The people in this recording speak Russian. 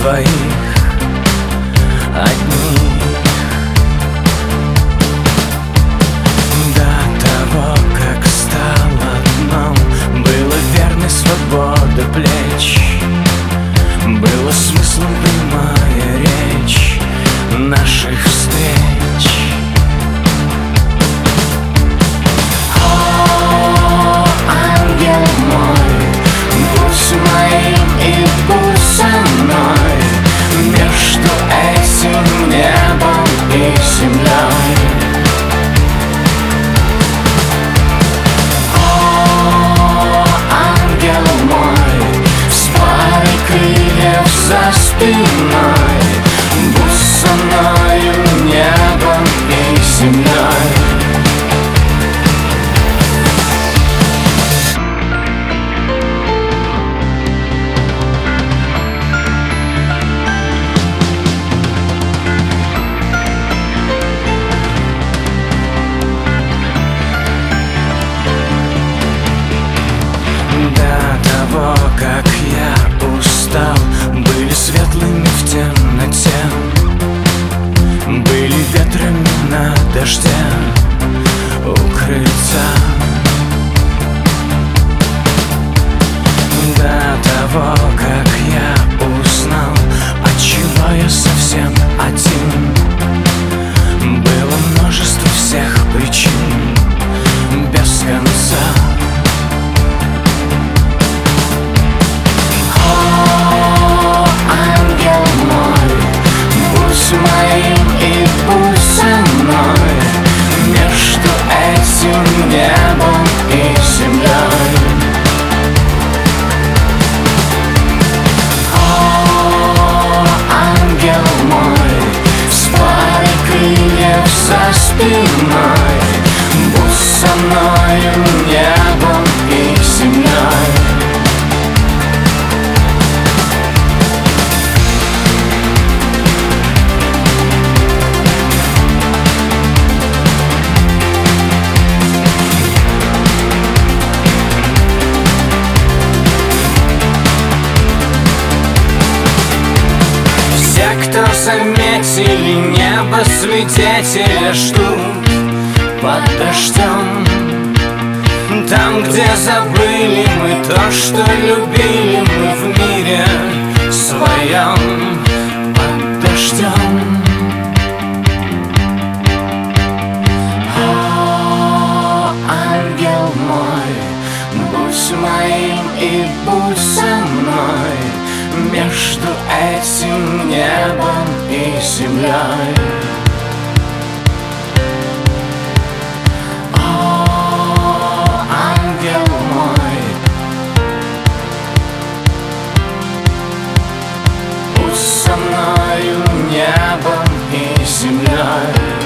двоих, одних. До того, как стало дном, было верной свобода плеч, было смыслом прямая речь наших встреч. О, ангел мой, будь моим и будь со мной между этим небом и землей. О, ангел мой, с парой крыльев за спиной, будь со мною небом и землей. Как я устал, были светлыми в темноте, были ветрами на дожде у крыльца. До того, как я узнал, отчего я совсем один, было множество всех причин без конца. Моим и будь со мной между этим небом и землей. О, ангел мой, с парой крыльев за спиной, будь со мною небом и землей. Кто заметили небо, свидетели ждут под дождем. Там, где забыли мы то, что любили мы в мире своем под дождем. О, ангел мой, будь моим и будь со мной между этим небом и землей. О, ангел мой, будь со мною небом и землей.